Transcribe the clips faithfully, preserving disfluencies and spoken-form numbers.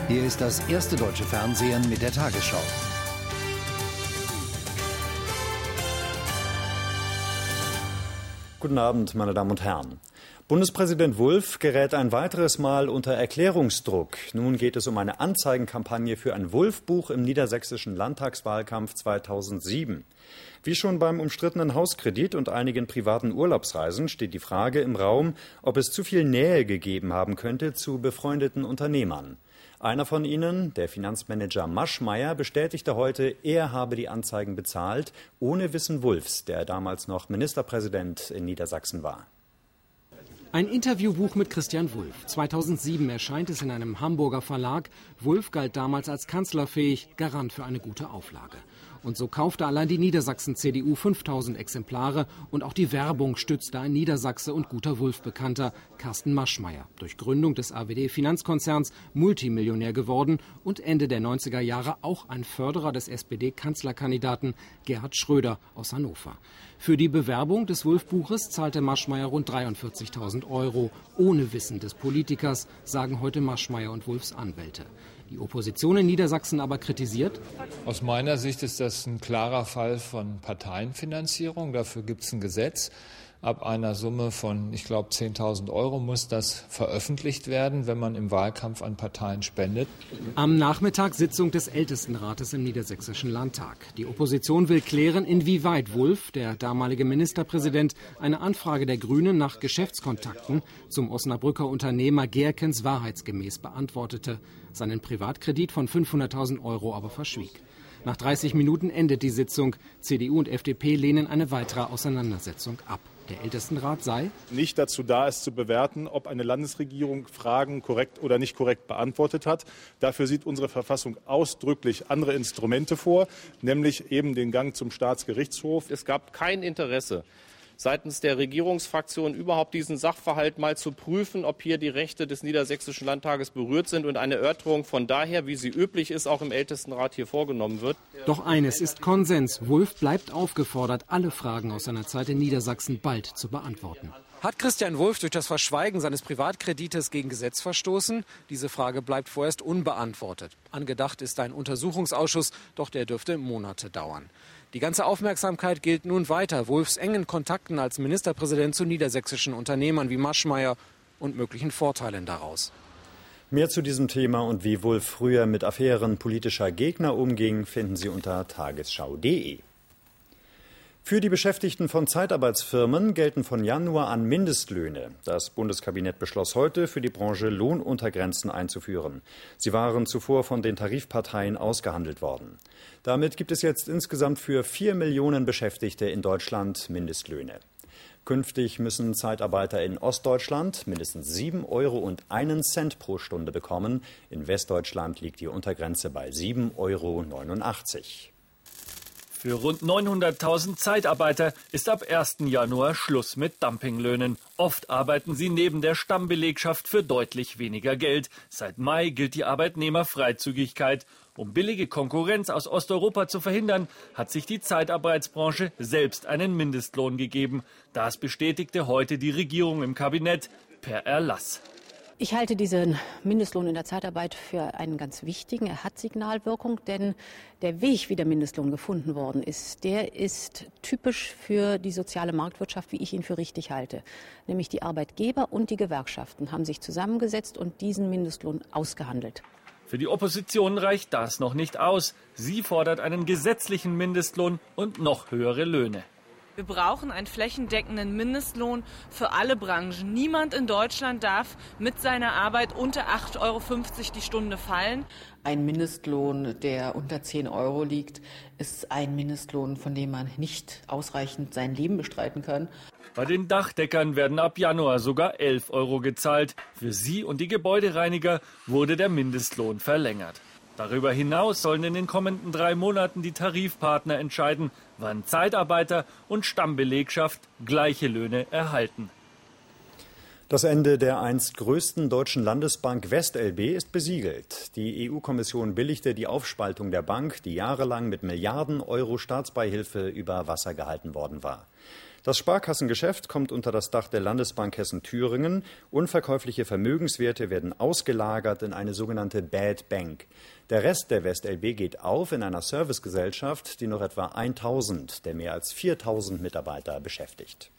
Hier ist das erste deutsche Fernsehen mit der Tagesschau. Guten Abend, meine Damen und Herren. Bundespräsident Wulff gerät ein weiteres Mal unter Erklärungsdruck. Nun geht es um eine Anzeigenkampagne für ein Wulff-Buch im niedersächsischen Landtagswahlkampf zweitausendsieben. Wie schon beim umstrittenen Hauskredit und einigen privaten Urlaubsreisen steht die Frage im Raum, ob es zu viel Nähe gegeben haben könnte zu befreundeten Unternehmern. Einer von ihnen, der Finanzmanager Maschmeyer, bestätigte heute, er habe die Anzeigen bezahlt, ohne Wissen Wulffs, der damals noch Ministerpräsident in Niedersachsen war. Ein Interviewbuch mit Christian Wulff. zweitausendsieben erscheint es in einem Hamburger Verlag. Wulff galt damals als kanzlerfähig, Garant für eine gute Auflage. Und so kaufte allein die Niedersachsen-C D U fünftausend Exemplare und auch die Werbung stützte ein Niedersachse und guter Wulff-Bekannter, Carsten Maschmeyer. Durch Gründung des A W D-Finanzkonzerns Multimillionär geworden und Ende der neunziger Jahre auch ein Förderer des S P D-Kanzlerkandidaten Gerhard Schröder aus Hannover. Für die Bewerbung des Wulff-Buches zahlte Maschmeyer rund dreiundvierzigtausend Euro, ohne Wissen des Politikers, sagen heute Maschmeyer und Wulffs Anwälte. Die Opposition in Niedersachsen aber kritisiert: Aus meiner Sicht ist das ein klarer Fall von Parteienfinanzierung. Dafür gibt es ein Gesetz. Ab einer Summe von, ich glaube, zehntausend Euro muss das veröffentlicht werden, wenn man im Wahlkampf an Parteien spendet. Am Nachmittag Sitzung des Ältestenrates im Niedersächsischen Landtag. Die Opposition will klären, inwieweit Wulff, der damalige Ministerpräsident, eine Anfrage der Grünen nach Geschäftskontakten zum Osnabrücker Unternehmer Gerkens wahrheitsgemäß beantwortete, seinen Privatkredit von fünfhunderttausend Euro aber verschwieg. Nach dreißig Minuten endet die Sitzung. C D U und F D P lehnen eine weitere Auseinandersetzung ab. Der Ältestenrat sei nicht dazu da, es zu bewerten, ob eine Landesregierung Fragen korrekt oder nicht korrekt beantwortet hat. Dafür sieht unsere Verfassung ausdrücklich andere Instrumente vor, nämlich eben den Gang zum Staatsgerichtshof. Es gab kein Interesse seitens der Regierungsfraktion überhaupt diesen Sachverhalt mal zu prüfen, ob hier die Rechte des Niedersächsischen Landtages berührt sind und eine Erörterung von daher, wie sie üblich ist, auch im Ältestenrat hier vorgenommen wird. Doch eines ist Konsens. Wulff bleibt aufgefordert, alle Fragen aus seiner Zeit in Niedersachsen bald zu beantworten. Hat Christian Wulff durch das Verschweigen seines Privatkredites gegen Gesetz verstoßen? Diese Frage bleibt vorerst unbeantwortet. Angedacht ist ein Untersuchungsausschuss, doch der dürfte Monate dauern. Die ganze Aufmerksamkeit gilt nun weiter Wulffs engen Kontakten als Ministerpräsident zu niedersächsischen Unternehmern wie Maschmeyer und möglichen Vorteilen daraus. Mehr zu diesem Thema und wie Wulff früher mit Affären politischer Gegner umging, finden Sie unter tagesschau punkt de. Für die Beschäftigten von Zeitarbeitsfirmen gelten von Januar an Mindestlöhne. Das Bundeskabinett beschloss heute, für die Branche Lohnuntergrenzen einzuführen. Sie waren zuvor von den Tarifparteien ausgehandelt worden. Damit gibt es jetzt insgesamt für vier Millionen Beschäftigte in Deutschland Mindestlöhne. Künftig müssen Zeitarbeiter in Ostdeutschland mindestens sieben Euro und einen Cent pro Stunde bekommen. In Westdeutschland liegt die Untergrenze bei sieben Euro neunundachtzig. Für rund neunhunderttausend Zeitarbeiter ist ab ersten Januar Schluss mit Dumpinglöhnen. Oft arbeiten sie neben der Stammbelegschaft für deutlich weniger Geld. Seit Mai gilt die Arbeitnehmerfreizügigkeit. Um billige Konkurrenz aus Osteuropa zu verhindern, hat sich die Zeitarbeitsbranche selbst einen Mindestlohn gegeben. Das bestätigte heute die Regierung im Kabinett per Erlass. Ich halte diesen Mindestlohn in der Zeitarbeit für einen ganz wichtigen. Er hat Signalwirkung, denn der Weg, wie der Mindestlohn gefunden worden ist, der ist typisch für die soziale Marktwirtschaft, wie ich ihn für richtig halte. Nämlich die Arbeitgeber und die Gewerkschaften haben sich zusammengesetzt und diesen Mindestlohn ausgehandelt. Für die Opposition reicht das noch nicht aus. Sie fordert einen gesetzlichen Mindestlohn und noch höhere Löhne. Wir brauchen einen flächendeckenden Mindestlohn für alle Branchen. Niemand in Deutschland darf mit seiner Arbeit unter acht Euro fünfzig die Stunde fallen. Ein Mindestlohn, der unter zehn Euro liegt, ist ein Mindestlohn, von dem man nicht ausreichend sein Leben bestreiten kann. Bei den Dachdeckern werden ab Januar sogar elf Euro gezahlt. Für sie und die Gebäudereiniger wurde der Mindestlohn verlängert. Darüber hinaus sollen in den kommenden drei Monaten die Tarifpartner entscheiden, wann Zeitarbeiter und Stammbelegschaft gleiche Löhne erhalten. Das Ende der einst größten deutschen Landesbank WestLB ist besiegelt. Die E U-Kommission billigte die Aufspaltung der Bank, die jahrelang mit Milliarden Euro Staatsbeihilfe über Wasser gehalten worden war. Das Sparkassengeschäft kommt unter das Dach der Landesbank Hessen-Thüringen. Unverkäufliche Vermögenswerte werden ausgelagert in eine sogenannte Bad Bank. Der Rest der WestLB geht auf in einer Servicegesellschaft, die noch etwa tausend der mehr als viertausend Mitarbeiter beschäftigt.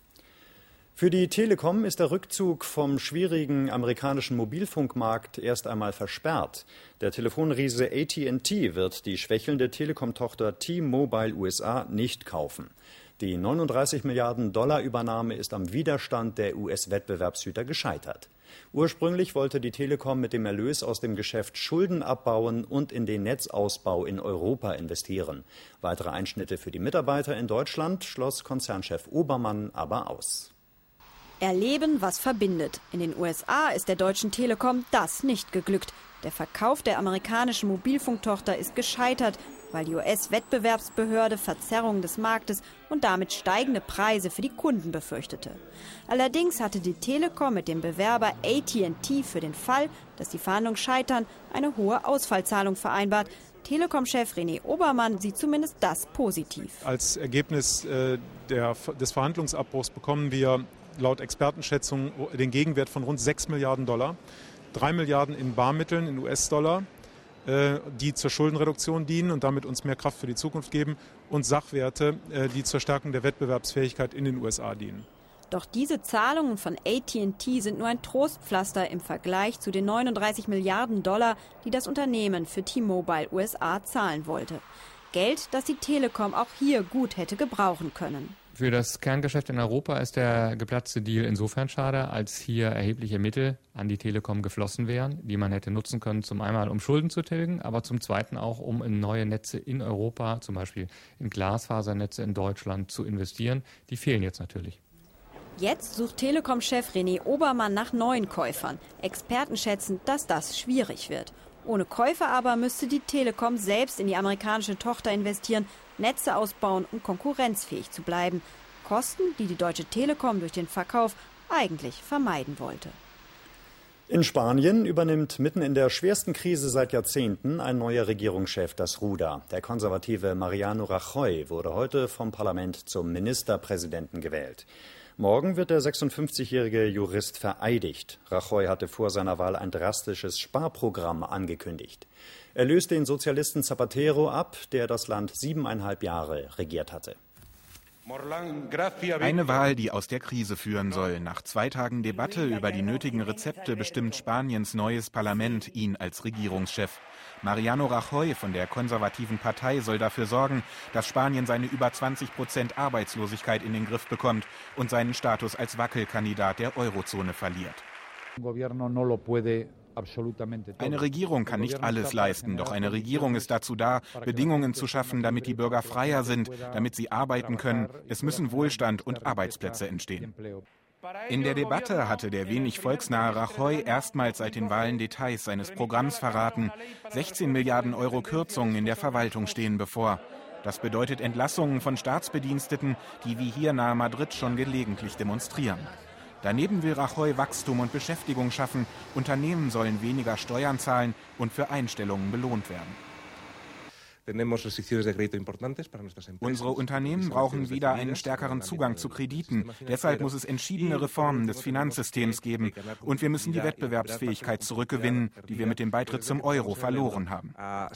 Für die Telekom ist der Rückzug vom schwierigen amerikanischen Mobilfunkmarkt erst einmal versperrt. Der Telefonriese A T and T wird die schwächelnde Telekom-Tochter T-Mobile U S A nicht kaufen. Die neununddreißig Milliarden Dollar Übernahme ist am Widerstand der U S-Wettbewerbshüter gescheitert. Ursprünglich wollte die Telekom mit dem Erlös aus dem Geschäft Schulden abbauen und in den Netzausbau in Europa investieren. Weitere Einschnitte für die Mitarbeiter in Deutschland schloss Konzernchef Obermann aber aus. Erleben, was verbindet. In den U S A ist der Deutschen Telekom das nicht geglückt. Der Verkauf der amerikanischen Mobilfunktochter ist gescheitert, weil die U S-Wettbewerbsbehörde Verzerrung des Marktes und damit steigende Preise für die Kunden befürchtete. Allerdings hatte die Telekom mit dem Bewerber A T and T für den Fall, dass die Verhandlungen scheitern, eine hohe Ausfallzahlung vereinbart. Telekom-Chef René Obermann sieht zumindest das positiv. Als Ergebnis äh, der, des Verhandlungsabbruchs bekommen wir laut Expertenschätzungen den Gegenwert von rund sechs Milliarden Dollar, drei Milliarden in Barmitteln, in U S-Dollar, äh, die zur Schuldenreduktion dienen und damit uns mehr Kraft für die Zukunft geben, und Sachwerte, äh, die zur Stärkung der Wettbewerbsfähigkeit in den U S A dienen. Doch diese Zahlungen von A T and T sind nur ein Trostpflaster im Vergleich zu den neununddreißig Milliarden Dollar, die das Unternehmen für T-Mobile U S A zahlen wollte. Geld, das die Telekom auch hier gut hätte gebrauchen können. Für das Kerngeschäft in Europa ist der geplatzte Deal insofern schade, als hier erhebliche Mittel an die Telekom geflossen wären, die man hätte nutzen können, zum einen um Schulden zu tilgen, aber zum zweiten auch, um in neue Netze in Europa, zum Beispiel in Glasfasernetze in Deutschland, zu investieren. Die fehlen jetzt natürlich. Jetzt sucht Telekom-Chef René Obermann nach neuen Käufern. Experten schätzen, dass das schwierig wird. Ohne Käufer aber müsste die Telekom selbst in die amerikanische Tochter investieren, Netze ausbauen, um konkurrenzfähig zu bleiben. Kosten, die die Deutsche Telekom durch den Verkauf eigentlich vermeiden wollte. In Spanien übernimmt mitten in der schwersten Krise seit Jahrzehnten ein neuer Regierungschef das Ruder. Der konservative Mariano Rajoy wurde heute vom Parlament zum Ministerpräsidenten gewählt. Morgen wird der sechsundfünfzigjährige Jurist vereidigt. Rajoy hatte vor seiner Wahl ein drastisches Sparprogramm angekündigt. Er löst den Sozialisten Zapatero ab, der das Land siebeneinhalb Jahre regiert hatte. Eine Wahl, die aus der Krise führen soll. Nach zwei Tagen Debatte über die nötigen Rezepte bestimmt Spaniens neues Parlament ihn als Regierungschef. Mariano Rajoy von der konservativen Partei soll dafür sorgen, dass Spanien seine über zwanzig Prozent Arbeitslosigkeit in den Griff bekommt und seinen Status als Wackelkandidat der Eurozone verliert. Eine Regierung kann nicht alles leisten, doch eine Regierung ist dazu da, Bedingungen zu schaffen, damit die Bürger freier sind, damit sie arbeiten können. Es müssen Wohlstand und Arbeitsplätze entstehen. In der Debatte hatte der wenig volksnahe Rajoy erstmals seit den Wahlen Details seines Programms verraten. sechzehn Milliarden Euro Kürzungen in der Verwaltung stehen bevor. Das bedeutet Entlassungen von Staatsbediensteten, die wie hier nahe Madrid schon gelegentlich demonstrieren. Daneben will Rajoy Wachstum und Beschäftigung schaffen. Unternehmen sollen weniger Steuern zahlen und für Einstellungen belohnt werden. Unsere Unternehmen brauchen wieder einen stärkeren Zugang zu Krediten. Deshalb muss es entschiedene Reformen des Finanzsystems geben. Und wir müssen die Wettbewerbsfähigkeit zurückgewinnen, die wir mit dem Beitritt zum Euro verloren haben.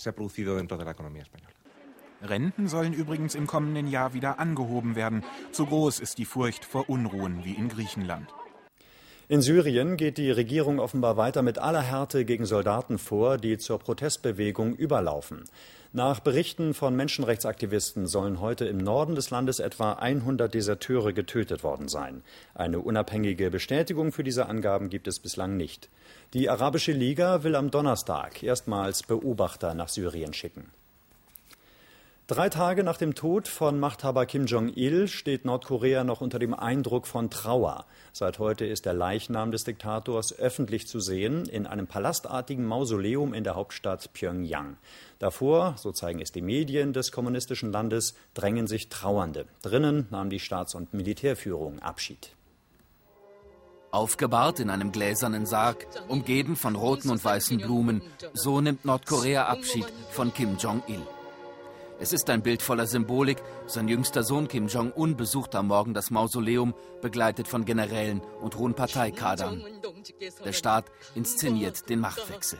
Renten sollen übrigens im kommenden Jahr wieder angehoben werden. Zu groß ist die Furcht vor Unruhen wie in Griechenland. In Syrien geht die Regierung offenbar weiter mit aller Härte gegen Soldaten vor, die zur Protestbewegung überlaufen. Nach Berichten von Menschenrechtsaktivisten sollen heute im Norden des Landes etwa hundert Deserteure getötet worden sein. Eine unabhängige Bestätigung für diese Angaben gibt es bislang nicht. Die Arabische Liga will am Donnerstag erstmals Beobachter nach Syrien schicken. Drei Tage nach dem Tod von Machthaber Kim Jong-il steht Nordkorea noch unter dem Eindruck von Trauer. Seit heute ist der Leichnam des Diktators öffentlich zu sehen in einem palastartigen Mausoleum in der Hauptstadt Pjöngjang. Davor, so zeigen es die Medien des kommunistischen Landes, drängen sich Trauernde. Drinnen nahm die Staats- und Militärführung Abschied. Aufgebahrt in einem gläsernen Sarg, umgeben von roten und weißen Blumen, so nimmt Nordkorea Abschied von Kim Jong-il. Es ist ein Bild voller Symbolik. Sein jüngster Sohn Kim Jong-un besucht am Morgen das Mausoleum, begleitet von Generälen und hohen Parteikadern. Der Staat inszeniert den Machtwechsel.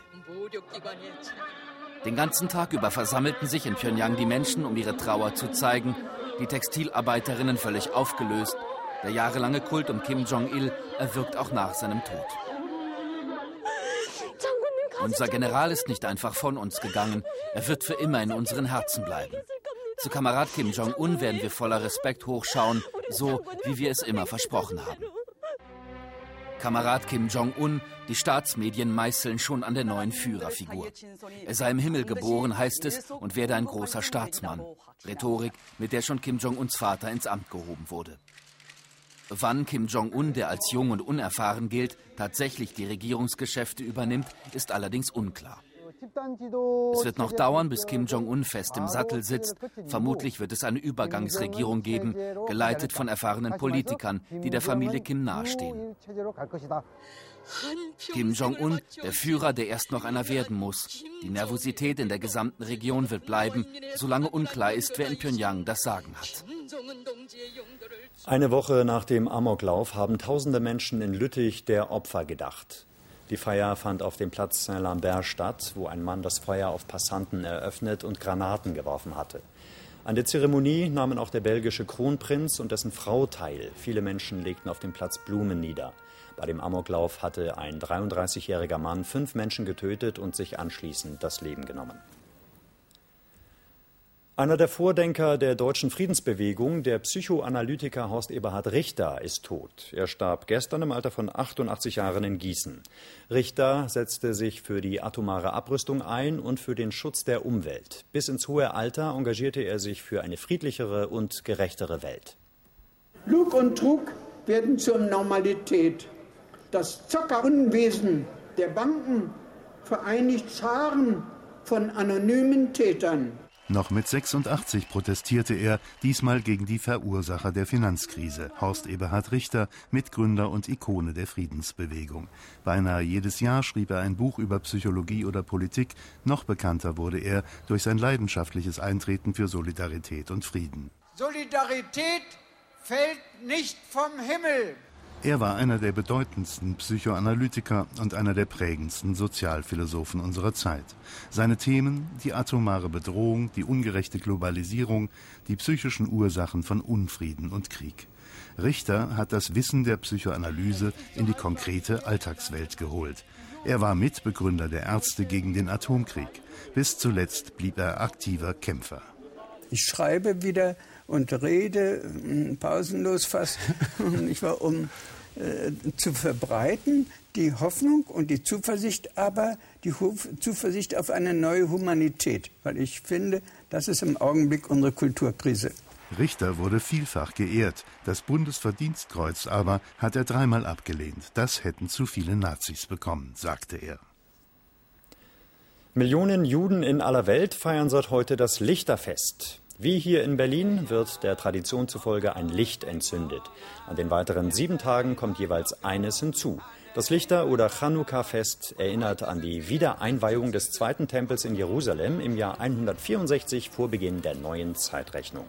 Den ganzen Tag über versammelten sich in Pjöngjang die Menschen, um ihre Trauer zu zeigen. Die Textilarbeiterinnen völlig aufgelöst. Der jahrelange Kult um Kim Jong-il erwirkt auch nach seinem Tod. Unser General ist nicht einfach von uns gegangen. Er wird für immer in unseren Herzen bleiben. Zu Kamerad Kim Jong-un werden wir voller Respekt hochschauen, so wie wir es immer versprochen haben. Kamerad Kim Jong-un, die Staatsmedien meißeln schon an der neuen Führerfigur. Er sei im Himmel geboren, heißt es, und werde ein großer Staatsmann. Rhetorik, mit der schon Kim Jong-uns Vater ins Amt gehoben wurde. Wann Kim Jong-un, der als jung und unerfahren gilt, tatsächlich die Regierungsgeschäfte übernimmt, ist allerdings unklar. Es wird noch dauern, bis Kim Jong-un fest im Sattel sitzt. Vermutlich wird es eine Übergangsregierung geben, geleitet von erfahrenen Politikern, die der Familie Kim nahestehen. Kim Jong-un, der Führer, der erst noch einer werden muss. Die Nervosität in der gesamten Region wird bleiben, solange unklar ist, wer in Pjöngjang das Sagen hat. Eine Woche nach dem Amoklauf haben tausende Menschen in Lüttich der Opfer gedacht. Die Feier fand auf dem Platz Saint-Lambert statt, wo ein Mann das Feuer auf Passanten eröffnet und Granaten geworfen hatte. An der Zeremonie nahmen auch der belgische Kronprinz und dessen Frau teil. Viele Menschen legten auf dem Platz Blumen nieder. Bei dem Amoklauf hatte ein dreiunddreißigjähriger Mann fünf Menschen getötet und sich anschließend das Leben genommen. Einer der Vordenker der deutschen Friedensbewegung, der Psychoanalytiker Horst Eberhard Richter, ist tot. Er starb gestern im Alter von achtundachtzig Jahren in Gießen. Richter setzte sich für die atomare Abrüstung ein und für den Schutz der Umwelt. Bis ins hohe Alter engagierte er sich für eine friedlichere und gerechtere Welt. Lug und Trug werden zur Normalität. Das Zockerunwesen der Banken vereinigt Scharen von anonymen Tätern. Noch mit sechsundachtzig protestierte er, diesmal gegen die Verursacher der Finanzkrise, Horst Eberhard Richter, Mitgründer und Ikone der Friedensbewegung. Beinahe jedes Jahr schrieb er ein Buch über Psychologie oder Politik. Noch bekannter wurde er durch sein leidenschaftliches Eintreten für Solidarität und Frieden. Solidarität fällt nicht vom Himmel. Er war einer der bedeutendsten Psychoanalytiker und einer der prägendsten Sozialphilosophen unserer Zeit. Seine Themen: die atomare Bedrohung, die ungerechte Globalisierung, die psychischen Ursachen von Unfrieden und Krieg. Richter hat das Wissen der Psychoanalyse in die konkrete Alltagswelt geholt. Er war Mitbegründer der Ärzte gegen den Atomkrieg. Bis zuletzt blieb er aktiver Kämpfer. Ich schreibe wieder und rede pausenlos fast, ich war, um äh, zu verbreiten die Hoffnung und die Zuversicht, aber die Hof- Zuversicht auf eine neue Humanität, weil ich finde, das ist im Augenblick unsere Kulturkrise. Richter wurde vielfach geehrt. Das Bundesverdienstkreuz aber hat er dreimal abgelehnt. Das hätten zu viele Nazis bekommen, sagte er. Millionen Juden in aller Welt feiern seit heute das Lichterfest. Wie hier in Berlin wird der Tradition zufolge ein Licht entzündet. An den weiteren sieben Tagen kommt jeweils eines hinzu. Das Lichter- oder Chanukka-Fest erinnert an die Wiedereinweihung des zweiten Tempels in Jerusalem im Jahr hundertvierundsechzig vor Beginn der neuen Zeitrechnung.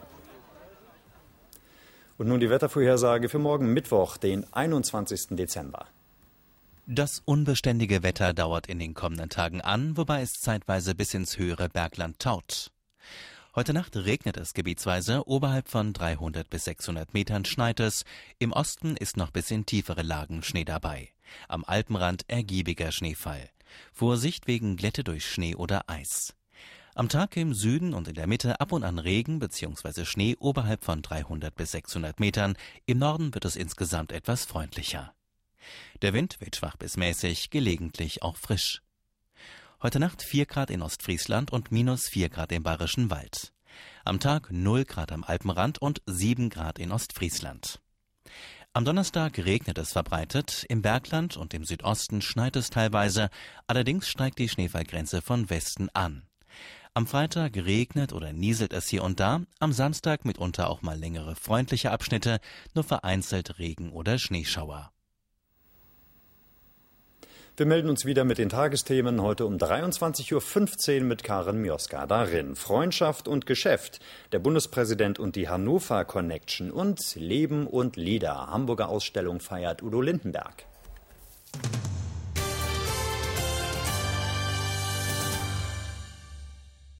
Und nun die Wettervorhersage für morgen Mittwoch, den einundzwanzigsten Dezember. Das unbeständige Wetter dauert in den kommenden Tagen an, wobei es zeitweise bis ins höhere Bergland taut. Heute Nacht regnet es gebietsweise, oberhalb von dreihundert bis sechshundert Metern schneit es, im Osten ist noch bis in tiefere Lagen Schnee dabei. Am Alpenrand ergiebiger Schneefall. Vorsicht wegen Glätte durch Schnee oder Eis. Am Tag im Süden und in der Mitte ab und an Regen bzw. Schnee oberhalb von dreihundert bis sechshundert Metern, im Norden wird es insgesamt etwas freundlicher. Der Wind weht schwach bis mäßig, gelegentlich auch frisch. Heute Nacht vier Grad in Ostfriesland und minus vier Grad im Bayerischen Wald. Am Tag null Grad am Alpenrand und sieben Grad in Ostfriesland. Am Donnerstag regnet es verbreitet, im Bergland und im Südosten schneit es teilweise, allerdings steigt die Schneefallgrenze von Westen an. Am Freitag regnet oder nieselt es hier und da, am Samstag mitunter auch mal längere freundliche Abschnitte, nur vereinzelt Regen oder Schneeschauer. Wir melden uns wieder mit den Tagesthemen heute um dreiundzwanzig Uhr fünfzehn mit Karin Mioska. Darin Freundschaft und Geschäft, der Bundespräsident und die Hannover Connection und Leben und Lieder. Hamburger Ausstellung feiert Udo Lindenberg.